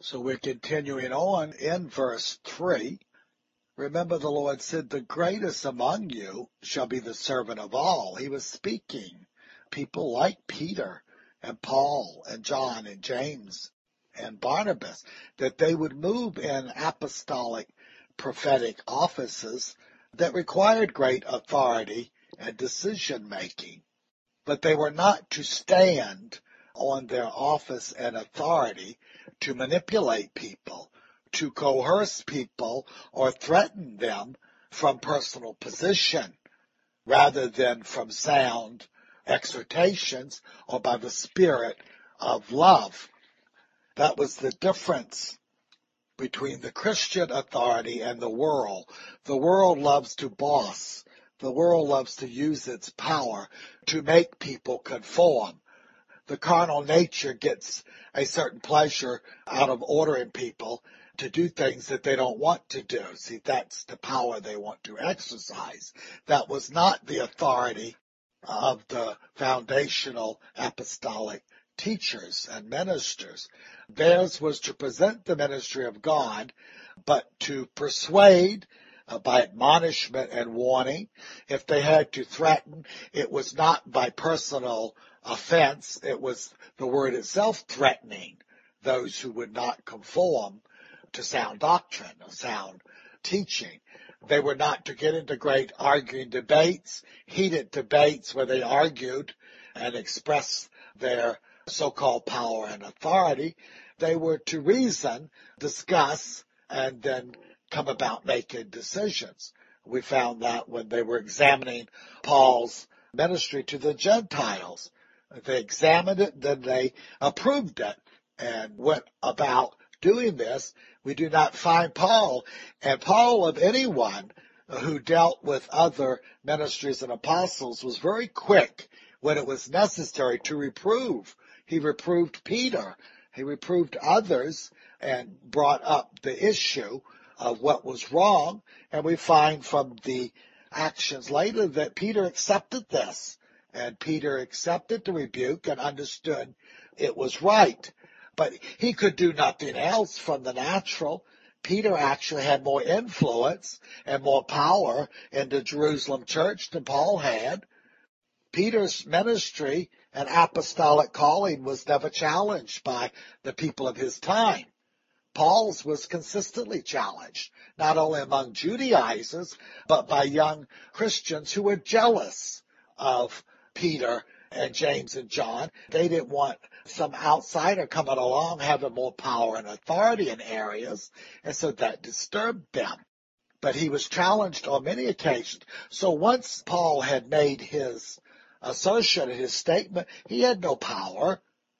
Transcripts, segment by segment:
So we're continuing on in verse 3. Remember, the Lord said, the greatest among you shall be the servant of all. He was speaking. People like Peter and Paul and John and James and Barnabas, that they would move in apostolic prophetic offices that required great authority and decision making. But they were not to stand on their office and authority to manipulate people, to coerce people or threaten them from personal position rather than from sound exhortations or by the spirit of love. That was the difference between the Christian authority and the world. The world loves to boss. The world loves to use its power to make people conform. The carnal nature gets a certain pleasure out of ordering people to do things that they don't want to do. See, that's the power they want to exercise. That was not the authority of the foundational apostolic teachers and ministers. Theirs was to present the ministry of God, but to persuade by admonishment and warning. If they had to threaten, it was not by personal offense. It was the word itself threatening those who would not conform to sound doctrine or sound teaching. They were not to get into great arguing debates, heated debates where they argued and expressed their so-called power and authority. They were to reason, discuss, and then come about making decisions. We found that when they were examining Paul's ministry to the Gentiles. They examined it, then they approved it and went about doing this. We do not find Paul, and Paul of anyone who dealt with other ministries and apostles was very quick when it was necessary to reprove. He reproved Peter. He reproved others and brought up the issue of what was wrong. And we find from the actions later that Peter accepted this. And Peter accepted the rebuke and understood it was right. But he could do nothing else from the natural. Peter actually had more influence and more power in the Jerusalem church than Paul had. Peter's ministry and apostolic calling was never challenged by the people of his time. Paul's was consistently challenged, not only among Judaizers, but by young Christians who were jealous of Peter and James and John. They didn't want some outsider coming along having more power and authority in areas, and so that disturbed them. But he was challenged on many occasions. So once Paul had made his assertion, his statement, he had no power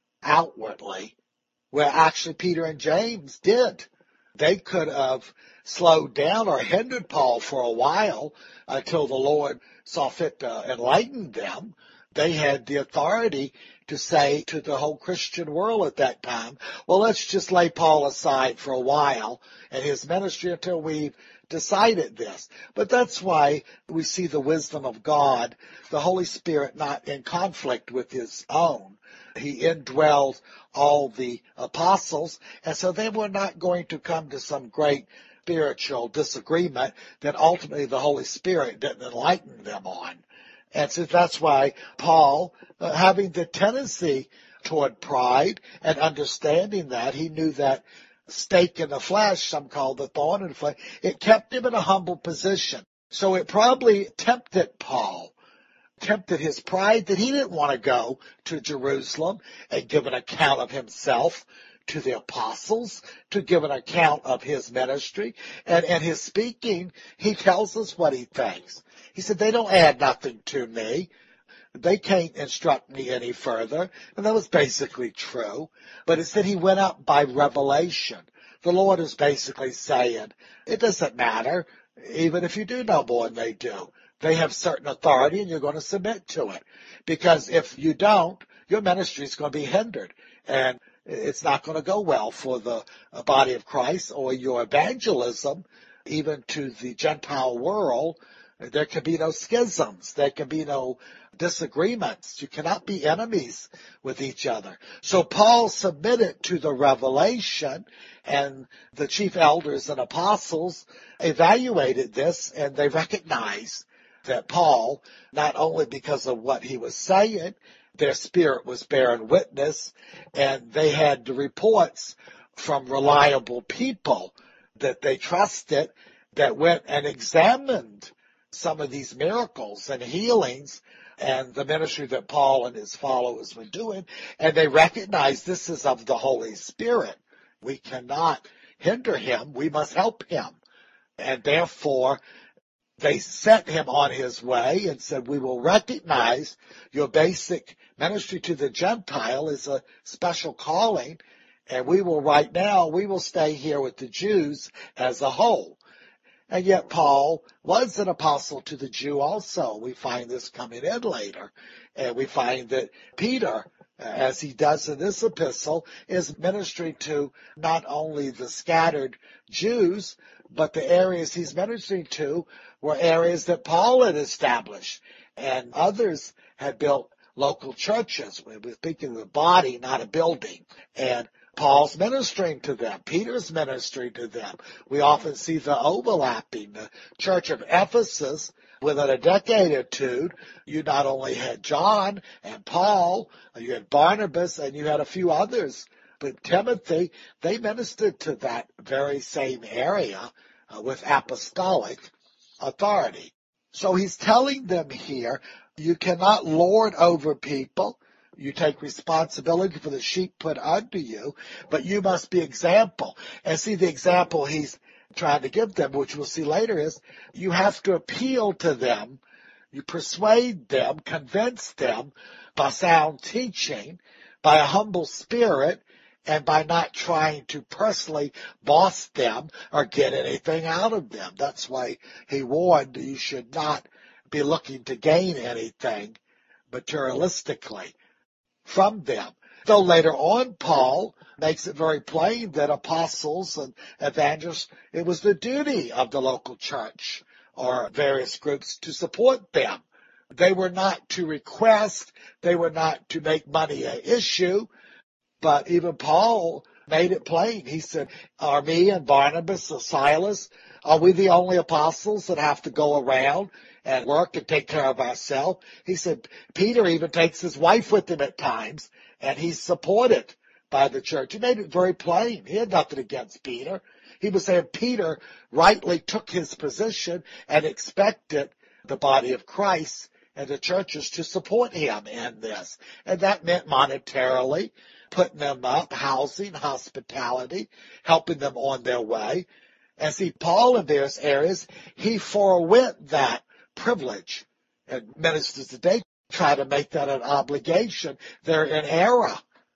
outwardly, where actually Peter and James did. They could have slowed down or hindered Paul for a while until the Lord saw fit to enlighten them. They had the authority to say to the whole Christian world at that time, well, let's just lay Paul aside for a while and his ministry until we've decided this. But that's why we see the wisdom of God, the Holy Spirit not in conflict with his own. He indwelled all the apostles, and so they were not going to come to some great spiritual disagreement that ultimately the Holy Spirit didn't enlighten them on. And so that's why Paul, having the tendency toward pride and understanding that, he knew that stake in the flesh, some call the thorn in the flesh, it kept him in a humble position. So it probably tempted Paul, tempted his pride that he didn't want to go to Jerusalem and give an account of himself to the apostles, to give an account of his ministry. And in his speaking, he tells us what he thinks. He said, they don't add nothing to me. They can't instruct me any further. And that was basically true. But it said he went up by revelation. The Lord is basically saying, it doesn't matter, even if you do know more than they do. They have certain authority and you're going to submit to it. Because if you don't, your ministry is going to be hindered. And it's not going to go well for the body of Christ or your evangelism, even to the Gentile world. There can be no schisms. There can be no disagreements. You cannot be enemies with each other. So Paul submitted to the revelation, and the chief elders and apostles evaluated this, and they recognized that Paul, not only because of what he was saying, their spirit was bearing witness, and they had the reports from reliable people that they trusted that went and examined some of these miracles and healings and the ministry that Paul and his followers were doing, and they recognized this is of the Holy Spirit. We cannot hinder him. We must help him. And therefore, they sent him on his way and said, we will recognize your basic ministry to the Gentile is a special calling, and we will stay here with the Jews as a whole. And yet Paul was an apostle to the Jew also. We find this coming in later. And we find that Peter, as he does in this epistle, is ministering to not only the scattered Jews, but the areas he's ministering to were areas that Paul had established. And others had built local churches. We're speaking of the body, not a building. And Paul's ministering to them. Peter's ministering to them. We often see the overlapping. The church of Ephesus, within a decade or two, you not only had John and Paul, you had Barnabas, and you had a few others. But Timothy, they ministered to that very same area with apostolic authority. So he's telling them here, you cannot lord over people. You take responsibility for the sheep put under you, but you must be example. And see, the example he's trying to give them, which we'll see later, is you have to appeal to them. You persuade them, convince them by sound teaching, by a humble spirit, and by not trying to personally boss them or get anything out of them. That's why he warned you should not be looking to gain anything materialistically from them. Though later on, Paul makes it very plain that apostles and evangelists, it was the duty of the local church or various groups to support them. They were not to request, they were not to make money an issue, but even Paul made it plain. He said, are me and Barnabas or Silas, are we the only apostles that have to go around and work and take care of ourselves? He said, Peter even takes his wife with him at times, and he's supported by the church. He made it very plain. He had nothing against Peter. He was saying Peter rightly took his position and expected the body of Christ and the churches to support him in this. And that meant monetarily, putting them up, housing, hospitality, helping them on their way. And see, Paul in various areas, he forewent that privilege. And ministers today try to make that an obligation. They're in error.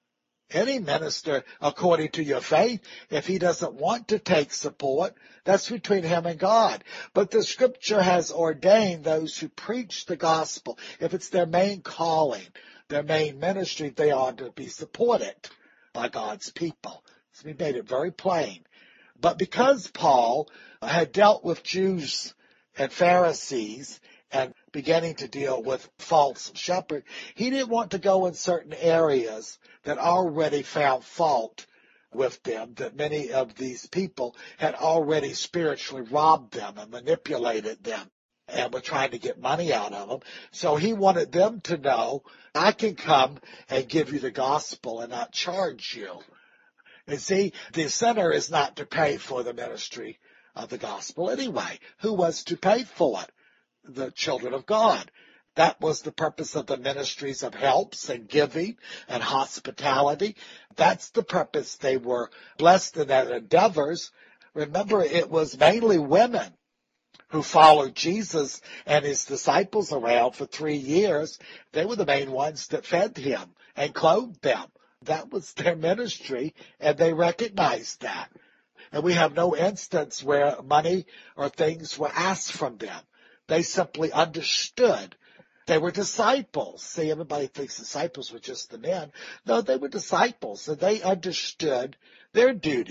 Any minister, according to your faith, if he doesn't want to take support, that's between him and God. But the scripture has ordained those who preach the gospel, if it's their main calling, their main ministry, they ought to be supported by God's people. So he made it very plain. But because Paul had dealt with Jews and Pharisees and beginning to deal with false shepherds, he didn't want to go in certain areas that already found fault with them, that many of these people had already spiritually robbed them and manipulated them and were trying to get money out of them. So he wanted them to know, I can come and give you the gospel and not charge you. And see, the sinner is not to pay for the ministry of the gospel anyway. Who was to pay for it? The children of God. That was the purpose of the ministries of helps and giving and hospitality. That's the purpose. They were blessed in their endeavors. Remember, it was mainly women who followed Jesus and his disciples around for 3 years. They were the main ones that fed him and clothed them. That was their ministry, and they recognized that. And we have no instance where money or things were asked from them. They simply understood. They were disciples. See, everybody thinks disciples were just the men. No, they were disciples, and they understood their duty.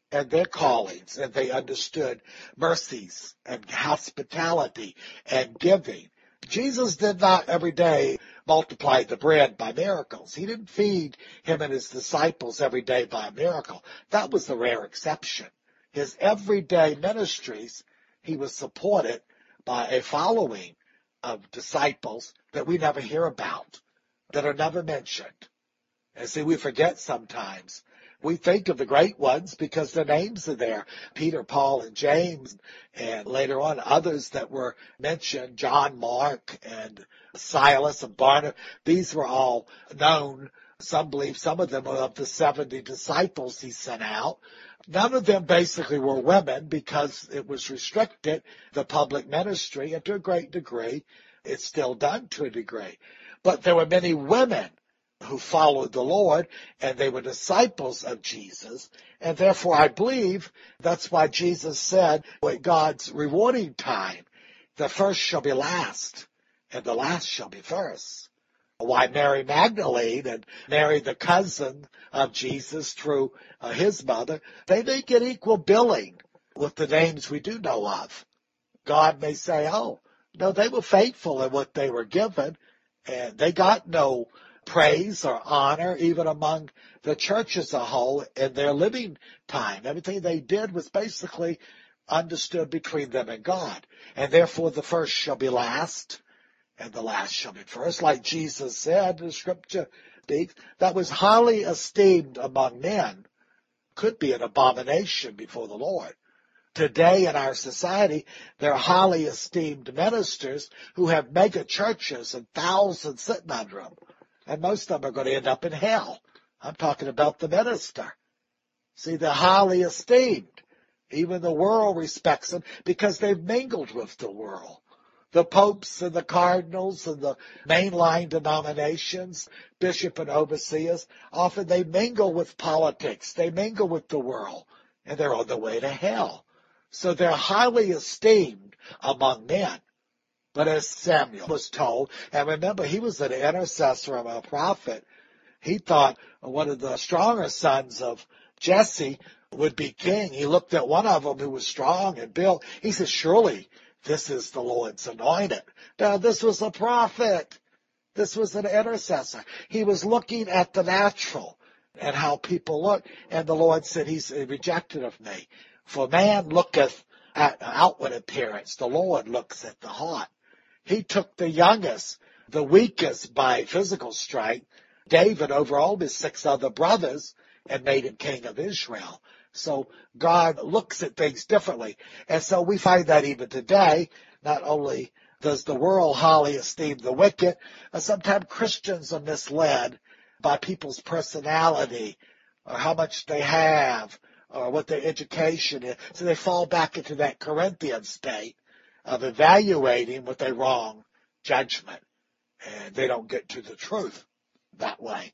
and their callings, and they understood mercies and hospitality and giving. Jesus did not every day multiply the bread by miracles. He didn't feed him and his disciples every day by a miracle. That was the rare exception. His everyday ministries, he was supported by a following of disciples that we never hear about, that are never mentioned. And see, we forget sometimes. We think of the great ones because their names are there. Peter, Paul, and James, and later on others that were mentioned, John, Mark, and Silas, and Barnabas. These were all known. Some believe some of them were of the 70 disciples he sent out. None of them basically were women because it was restricted, the public ministry, and to a great degree, it's still done to a degree. But there were many women who followed the Lord, and they were disciples of Jesus. And therefore, I believe that's why Jesus said, at God's rewarding time, the first shall be last, and the last shall be first. Why Mary Magdalene and Mary, the cousin of Jesus through his mother, they may get equal billing with the names we do know of. God may say, oh, no, they were faithful in what they were given, and they got no praise or honor even among the church as a whole in their living time. Everything they did was basically understood between them and God. And therefore the first shall be last, and the last shall be first. Like Jesus said, the scripture speaks, that was highly esteemed among men could be an abomination before the Lord. Today in our society, there are highly esteemed ministers who have mega churches and thousands sitting under them. And most of them are going to end up in hell. I'm talking about the minister. See, they're highly esteemed. Even the world respects them because they've mingled with the world. The popes and the cardinals and the mainline denominations, bishop and overseers, often they mingle with politics. They mingle with the world, and they're on their way to hell. So they're highly esteemed among men. But as Samuel was told, and remember, he was an intercessor and a prophet, he thought one of the stronger sons of Jesse would be king. He looked at one of them who was strong and built. He said, surely this is the Lord's anointed. Now, this was a prophet. This was an intercessor. He was looking at the natural and how people look. And the Lord said, he's rejected of me. For man looketh at outward appearance. The Lord looks at the heart. He took the youngest, the weakest by physical strength, David, over all his 6 other brothers, and made him king of Israel. So God looks at things differently. And so we find that even today, not only does the world highly esteem the wicked, sometimes Christians are misled by people's personality or how much they have or what their education is. So they fall back into that Corinthian state of evaluating with a wrong judgment. And they don't get to the truth that way.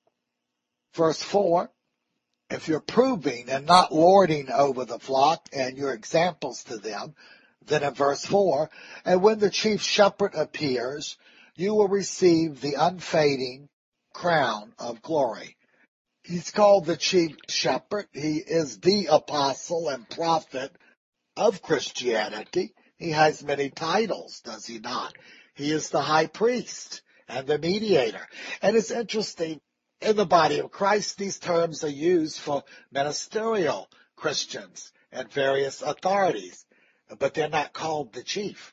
Verse 4, if you're proving and not lording over the flock and your examples to them, then in verse 4, and when the chief shepherd appears, you will receive the unfading crown of glory. He's called the chief shepherd. He is the apostle and prophet of Christianity. He has many titles, does he not? He is the high priest and the mediator. And it's interesting, in the body of Christ, these terms are used for ministerial Christians and various authorities, but they're not called the chief.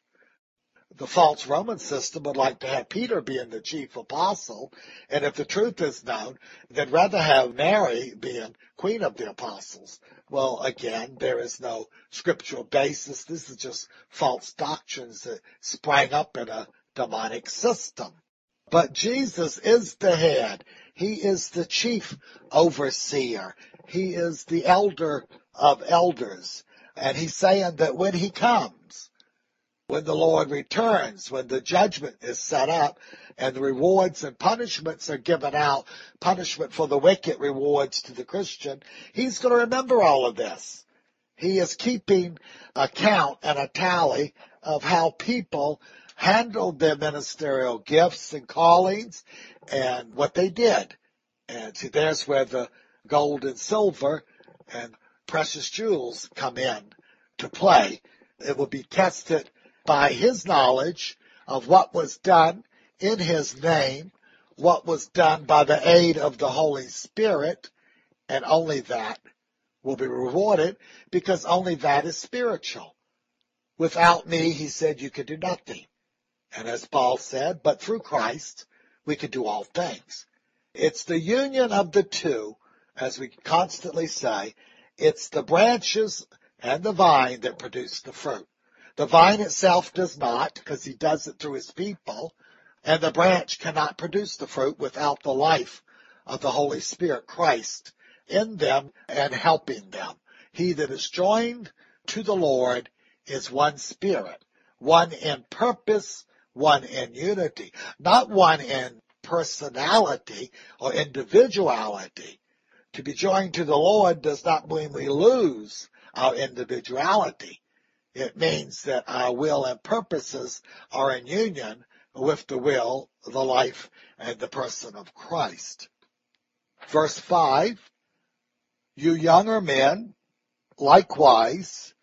The false Roman system would like to have Peter being the chief apostle, and if the truth is known, they'd rather have Mary being queen of the apostles. Well, again, there is no scriptural basis. This is just false doctrines that sprang up in a demonic system. But Jesus is the head. He is the chief overseer. He is the elder of elders. And he's saying that when he comes, when the Lord returns, when the judgment is set up and the rewards and punishments are given out, punishment for the wicked, rewards to the Christian, he's going to remember all of this. He is keeping a count and a tally of how people handled their ministerial gifts and callings and what they did. And see, there's where the gold and silver and precious jewels come in to play. It will be tested by his knowledge of what was done in his name, what was done by the aid of the Holy Spirit, and only that will be rewarded, because only that is spiritual. Without me, he said, you could do nothing. And as Paul said, but through Christ, we can do all things. It's the union of the two, as we constantly say. It's the branches and the vine that produce the fruit. The vine itself does not, because he does it through his people, and the branch cannot produce the fruit without the life of the Holy Spirit, Christ, in them and helping them. He that is joined to the Lord is one spirit, one in purpose, one in unity, not one in personality or individuality. To be joined to the Lord does not mean we lose our individuality. It means that our will and purposes are in union with the will, the life, and the person of Christ. Verse 5, you younger men, likewise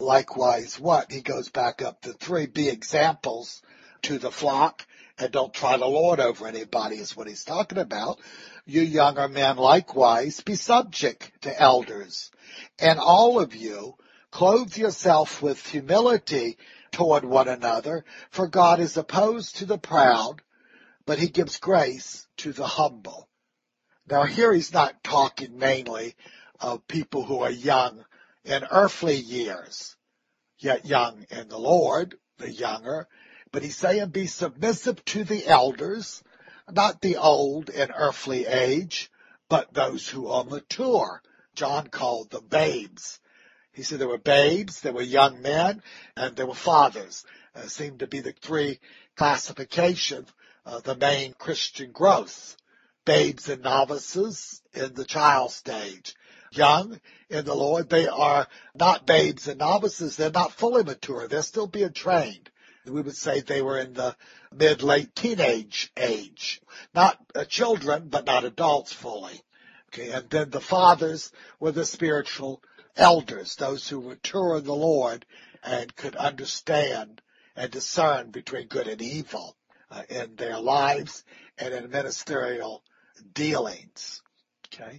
what? He goes back up to 3, be examples to the flock, and don't try to lord over anybody is what he's talking about. You younger men, likewise, be subject to elders, and all of you, clothe yourself with humility toward one another, for God is opposed to the proud, but he gives grace to the humble. Now here he's not talking mainly of people who are young in earthly years, yet young in the Lord, the younger, but he's saying be submissive to the elders, not the old in earthly age, but those who are mature. John called them babes. He said there were babes, there were young men, and there were fathers. Seemed to be the 3 classifications of the main Christian growth. Babes and novices in the child stage. Young in the Lord, they are not babes and novices. They're not fully mature. They're still being trained. We would say they were in the mid-late teenage age. Not children, but not adults fully. Okay, and then the fathers were the spiritual elders, those who mature in the Lord and could understand and discern between good and evil in their lives and in ministerial dealings. Okay,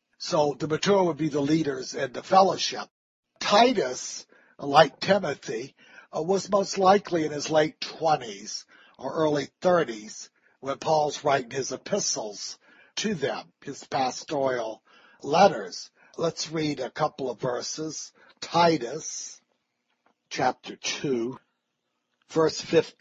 so the mature would be the leaders in the fellowship. Titus, like Timothy, was most likely in his late 20s or early 30s when Paul's writing his epistles to them, his pastoral letters. Let's read a couple of verses. Titus, chapter 2, verse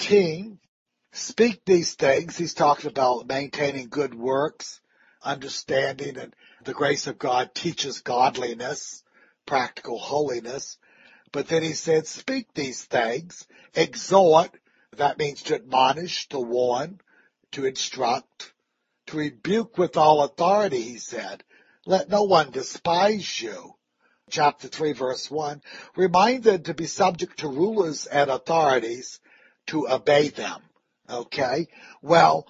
15. Speak these things. He's talking about maintaining good works, understanding, and the grace of God teaches godliness, practical holiness. But then he said, speak these things, exhort, that means to admonish, to warn, to instruct, to rebuke with all authority, he said. Let no one despise you. Chapter 3, verse 1, remind them to be subject to rulers and authorities, to obey them. Okay? Well,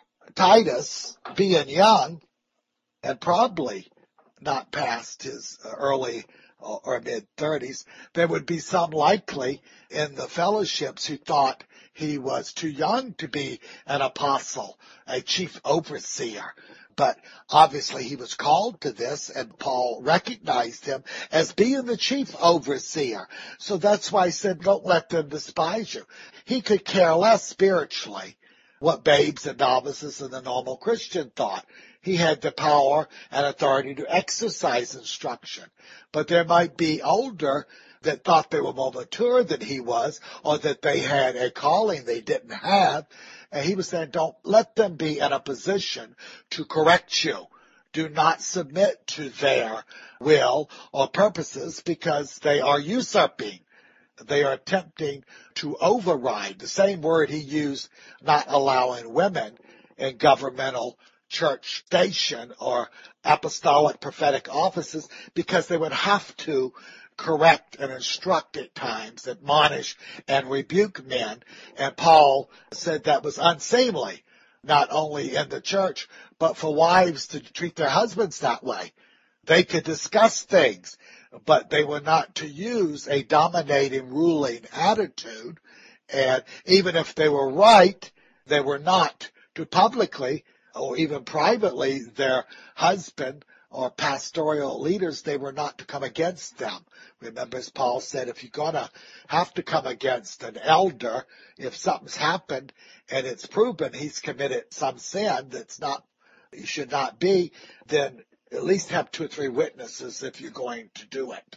Titus, being young, and probably not past his early or mid-30s, there would be some likely in the fellowships who thought he was too young to be an apostle, a chief overseer. But obviously he was called to this, and Paul recognized him as being the chief overseer. So that's why he said, don't let them despise you. He could care less spiritually what babes and novices and the normal Christian thought. He had the power and authority to exercise instruction. But there might be older that thought they were more mature than he was, or that they had a calling they didn't have. And he was saying, don't let them be in a position to correct you. Do not submit to their will or purposes, because they are usurping. They are attempting to override. The same word he used, not allowing women in governmental church station or apostolic prophetic offices, because they would have to correct and instruct at times, admonish and rebuke men. And Paul said that was unseemly, not only in the church, but for wives to treat their husbands that way. They could discuss things. but they were not to use a dominating, ruling attitude. And even if they were right, they were not to publicly or even privately their husband or pastoral leaders, they were not to come against them. Remember, as Paul said, if you're going to have to come against an elder, if something's happened and it's proven he's committed some sin that's not, he should not be, then at least have 2 or 3 witnesses if you're going to do it.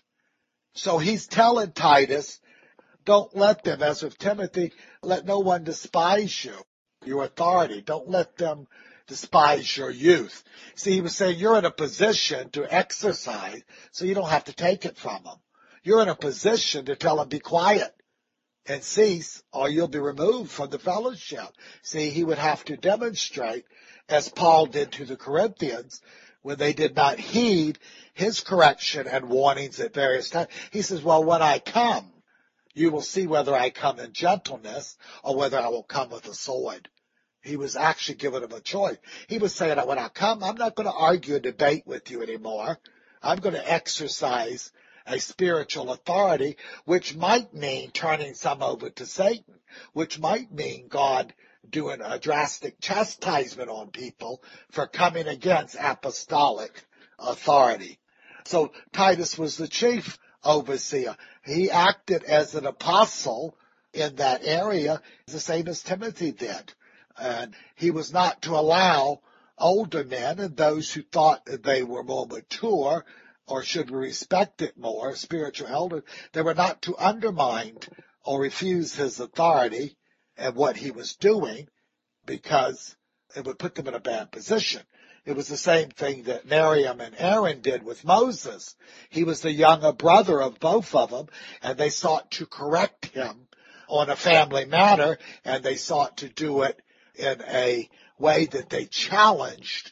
So he's telling Titus, don't let them, as with Timothy, let no one despise you, your authority. Don't let them despise your youth. See, he was saying you're in a position to exercise, so you don't have to take it from them. You're in a position to tell them, be quiet and cease, or you'll be removed from the fellowship. See, he would have to demonstrate, as Paul did to the Corinthians, when they did not heed his correction and warnings at various times. He says, well, when I come, you will see whether I come in gentleness or whether I will come with a sword. He was actually giving them a choice. He was saying, when I come, I'm not going to argue and debate with you anymore. I'm going to exercise a spiritual authority, which might mean turning some over to Satan, which might mean God doing a drastic chastisement on people for coming against apostolic authority. So Titus was the chief overseer. He acted as an apostle in that area, the same as Timothy did. And he was not to allow older men and those who thought that they were more mature or should be respected more, spiritual elders, they were not to undermine or refuse his authority and what he was doing, because it would put them in a bad position. It was the same thing that Miriam and Aaron did with Moses. He was the younger brother of both of them, and they sought to correct him on a family matter, and they sought to do it in a way that they challenged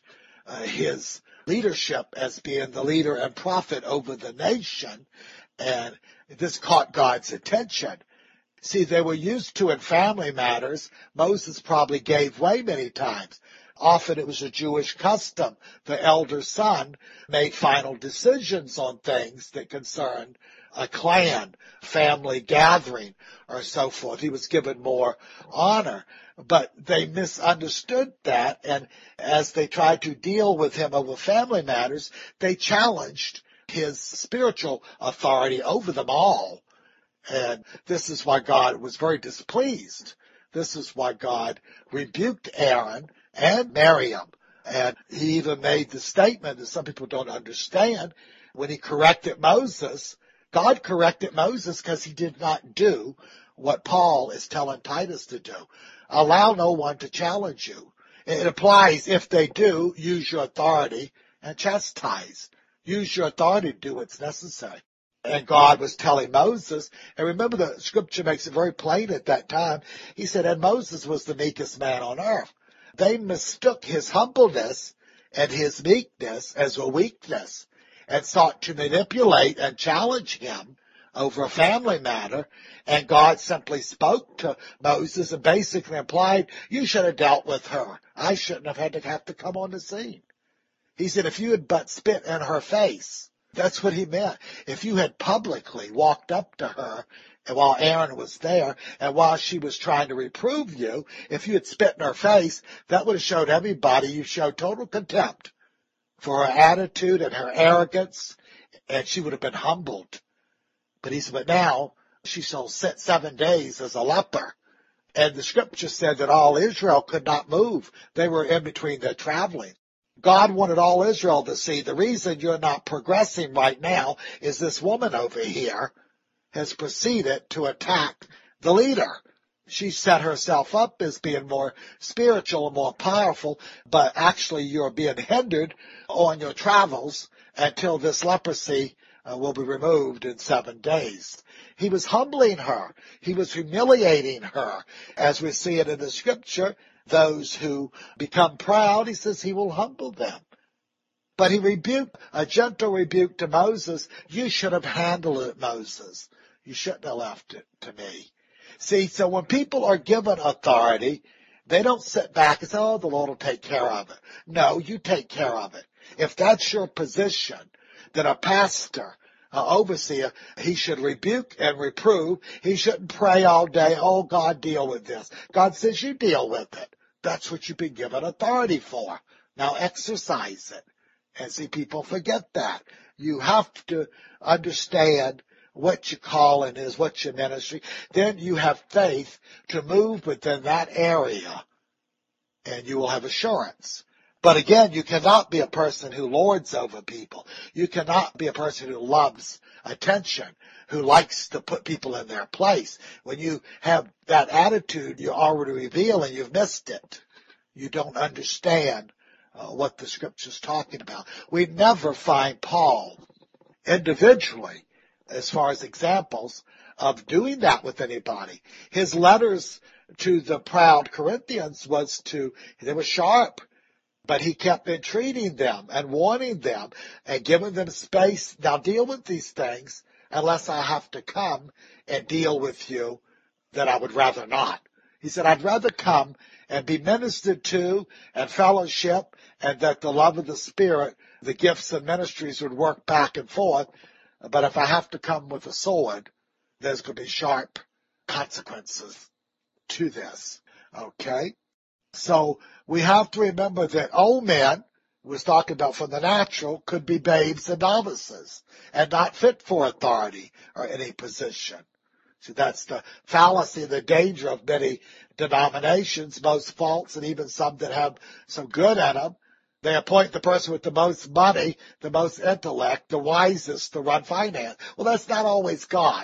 his leadership as being the leader and prophet over the nation, and this caught God's attention. See, they were used to in family matters. Moses probably gave way many times. Often it was a Jewish custom. The elder son made final decisions on things that concerned a clan, family gathering, or so forth. He was given more honor. But they misunderstood that, and as they tried to deal with him over family matters, they challenged his spiritual authority over them all. And this is why God was very displeased. This is why God rebuked Aaron and Miriam. And he even made the statement that some people don't understand. When he corrected Moses, God corrected Moses because he did not do what Paul is telling Titus to do. Allow no one to challenge you. It applies, if they do, use your authority and chastise. Use your authority to do what's necessary. And God was telling Moses, and remember the scripture makes it very plain at that time. He said, and Moses was the meekest man on earth. They mistook his humbleness and his meekness as a weakness and sought to manipulate and challenge him over a family matter. And God simply spoke to Moses and basically implied, you should have dealt with her. I shouldn't have to come on the scene. He said, if you had but spit in her face. That's what he meant. If you had publicly walked up to her and while Aaron was there and while she was trying to reprove you, if you had spit in her face, that would have showed everybody you showed total contempt for her attitude and her arrogance, and she would have been humbled. But he said, but now she shall sit 7 days as a leper. And the scripture said that all Israel could not move. They were in between their traveling. God wanted all Israel to see the reason you're not progressing right now is this woman over here has proceeded to attack the leader. She set herself up as being more spiritual and more powerful, but actually you're being hindered on your travels until this leprosy will be removed in 7 days. He was humbling her. He was humiliating her. As we see it in the scripture, those who become proud, he says he will humble them. But he rebuked, a gentle rebuke to Moses. You should have handled it, Moses. You shouldn't have left it to me. See, so when people are given authority, they don't sit back and say, oh, the Lord will take care of it. No, you take care of it. If that's your position, then a pastor, overseer, he should rebuke and reprove. He shouldn't pray all day, oh, God, deal with this. God says you deal with it. That's what you've been given authority for. Now exercise it. And see, people forget that. You have to understand what your calling is, what your ministry. Then you have faith to move within that area, and you will have assurance. But again, you cannot be a person who lords over people. You cannot be a person who loves attention, who likes to put people in their place. When you have that attitude, you're already revealing you've missed it. You don't understand what the Scripture's talking about. We never find Paul individually, as far as examples, of doing that with anybody. His letters to the proud Corinthians they were sharp, but he kept entreating them and warning them and giving them space. Now deal with these things unless I have to come and deal with you, that I would rather not. He said, I'd rather come and be ministered to and fellowship, and that the love of the Spirit, the gifts and ministries would work back and forth. But if I have to come with a sword, there's going to be sharp consequences to this. Okay? So we have to remember that old men, was talking about from the natural, could be babes and novices and not fit for authority or any position. So that's the fallacy, the danger of many denominations, most false, and even some that have some good in them. They appoint the person with the most money, the most intellect, the wisest to run finance. Well, that's not always God,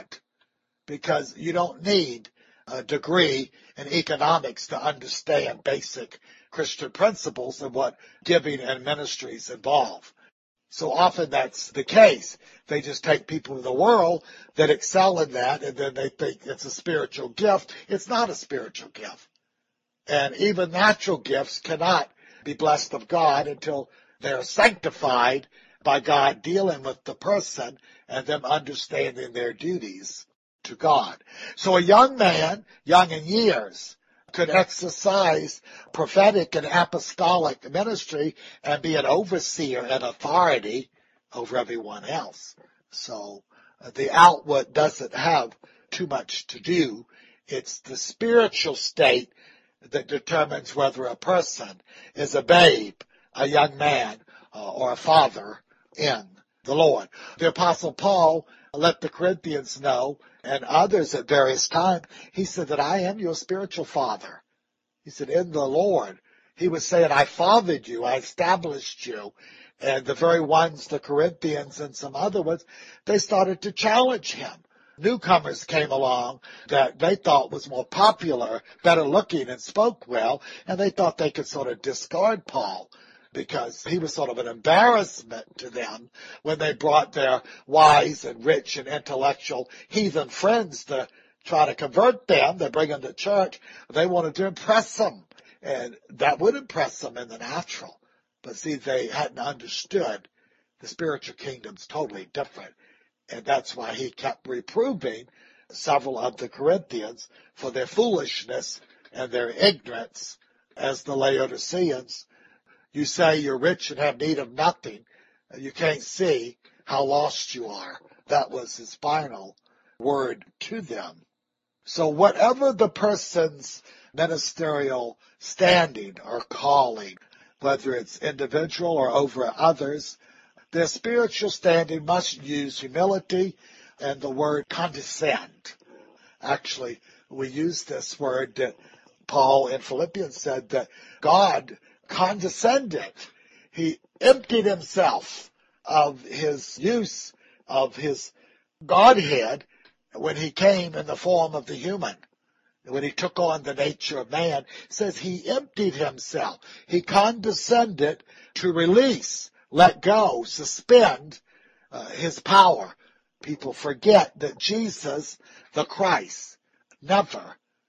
because you don't need a degree in economics to understand basic Christian principles and what giving and ministries involve. So often that's the case. They just take people in the world that excel in that, and then they think it's a spiritual gift. It's not a spiritual gift. And even natural gifts cannot be blessed of God until they're sanctified by God dealing with the person and them understanding their duties to God. So a young man, young in years, could exercise prophetic and apostolic ministry and be an overseer and authority over everyone else. So the outward doesn't have too much to do. It's the spiritual state that determines whether a person is a babe, a young man, or a father in the Lord. The Apostle Paul let the Corinthians know, and others at various times, he said that I am your spiritual father. He said, in the Lord. He was saying, I fathered you, I established you. And the very ones, the Corinthians and some other ones, they started to challenge him. Newcomers came along that they thought was more popular, better looking, and spoke well, and they thought they could sort of discard Paul, because he was sort of an embarrassment to them when they brought their wise and rich and intellectual heathen friends to try to convert them. They bring them to church. They wanted to impress them, and that would impress them in the natural. But see, they hadn't understood the spiritual kingdom's totally different, and that's why he kept reproving several of the Corinthians for their foolishness and their ignorance as the Laodiceans. You say you're rich and have need of nothing. You can't see how lost you are. That was his final word to them. So whatever the person's ministerial standing or calling, whether it's individual or over others, their spiritual standing must use humility and the word condescend. Actually, we use this word that Paul in Philippians said that God condescended. He emptied himself of his use of his Godhead when he came in the form of the human. When he took on the nature of man, it says he emptied himself. He condescended to release, let go, suspend his power. People forget that Jesus, the Christ, never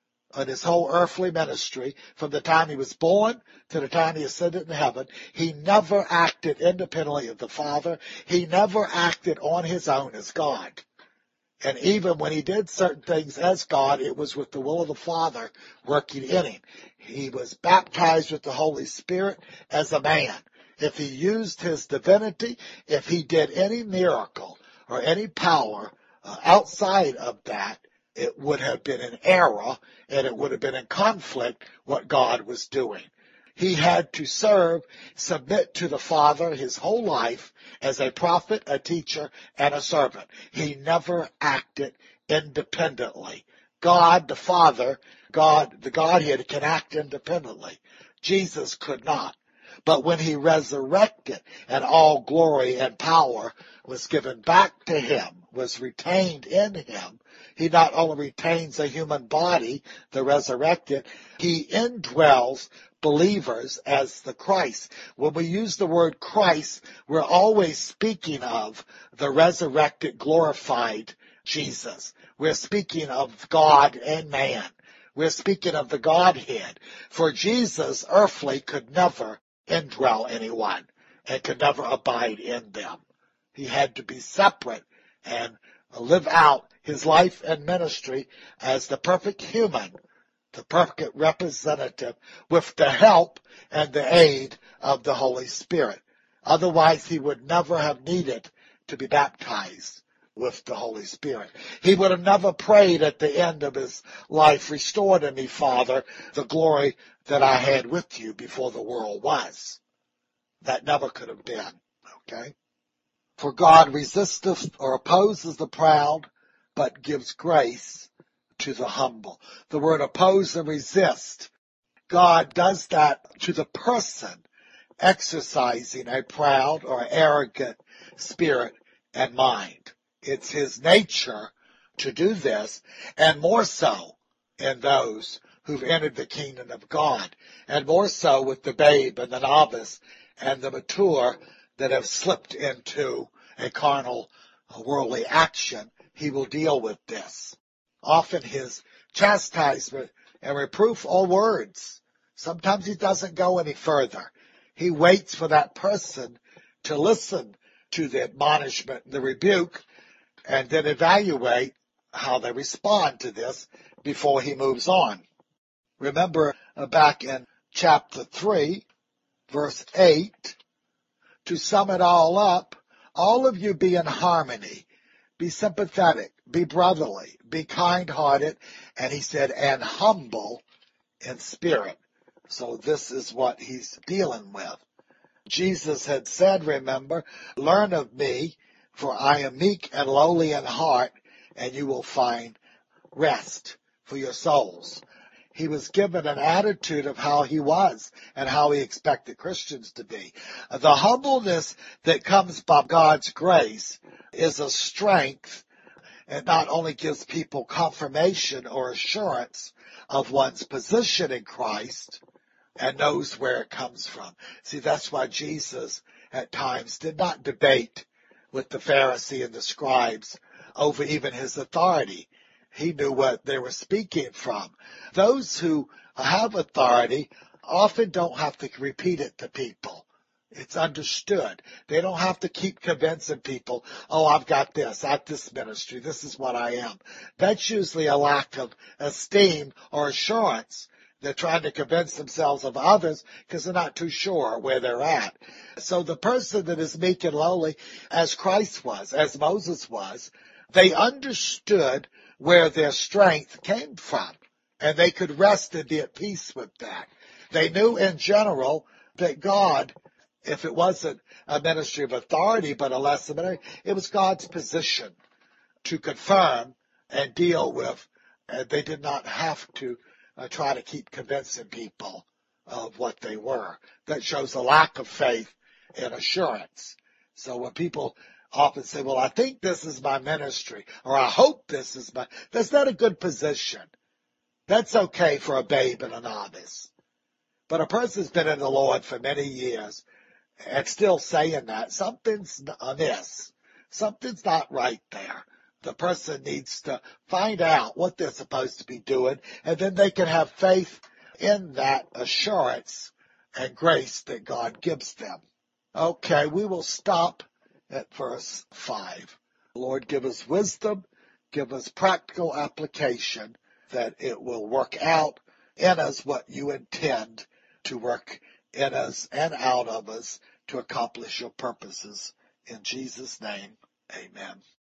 in his whole earthly ministry, from the time he was born to the time he ascended in heaven, he never acted independently of the Father. He never acted on his own as God. And even when he did certain things as God, it was with the will of the Father working in him. He was baptized with the Holy Spirit as a man. If he used his divinity, if he did any miracle or any power outside of that, it would have been an error and it would have been in conflict what God was doing. He had to submit to the Father his whole life as a prophet, a teacher, and a servant. He never acted independently. God, the Father, God, the Godhead can act independently. Jesus could not. But when he resurrected and all glory and power was given back to him, was retained in him, he not only retains a human body, the resurrected, he indwells believers as the Christ. When we use the word Christ, we're always speaking of the resurrected, glorified Jesus. We're speaking of God and man. We're speaking of the Godhead. For Jesus, earthly, could never indwell anyone and could never abide in them. He had to be separate and live out his life and ministry as the perfect human, the perfect representative, with the help and the aid of the Holy Spirit. Otherwise, he would never have needed to be baptized with the Holy Spirit. He would have never prayed at the end of his life, "Restore to me, Father, the glory that I had with you before the world was." That never could have been. Okay? For God resisteth or opposes the proud, but gives grace to the humble. The word oppose and resist, God does that to the person exercising a proud or arrogant spirit and mind. It's his nature to do this, and more so in those who've entered the kingdom of God, and more so with the babe and the novice and the mature that have slipped into a carnal, worldly action. He will deal with this. Often his chastisement and reproof are words. Sometimes he doesn't go any further. He waits for that person to listen to the admonishment, the rebuke, and then evaluate how they respond to this before he moves on. Remember back in chapter 3, verse 8, to sum it all up, all of you be in harmony, be sympathetic, be brotherly, be kind-hearted, and he said, and humble in spirit. So this is what he's dealing with. Jesus had said, remember, learn of me, for I am meek and lowly in heart, and you will find rest for your souls. He was given an attitude of how he was and how he expected Christians to be. The humbleness that comes by God's grace is a strength. It not only gives people confirmation or assurance of one's position in Christ and knows where it comes from. See, that's why Jesus at times did not debate with the Pharisee and the scribes over even his authority. He knew what they were speaking from. Those who have authority often don't have to repeat it to people. It's understood. They don't have to keep convincing people, oh, I've got this, at this ministry, this is what I am. That's usually a lack of esteem or assurance. They're trying to convince themselves of others because they're not too sure where they're at. So the person that is meek and lowly, as Christ was, as Moses was, they understood where their strength came from, and they could rest and be at peace with that. They knew in general that God, if it wasn't a ministry of authority but a lesson ministry, it was God's position to confirm and deal with. And they did not have to try to keep convincing people of what they were. That shows a lack of faith and assurance. So when people often say, well, I think this is my ministry, or I hope this is that's not a good position. That's okay for a babe and a novice. But a person's been in the Lord for many years and still saying that, something's amiss. Something's not right there. The person needs to find out what they're supposed to be doing, and then they can have faith in that assurance and grace that God gives them. Okay, we will stop at verse 5. Lord, give us wisdom, give us practical application, that it will work out in us what you intend to work in us and out of us to accomplish your purposes. In Jesus' name, amen.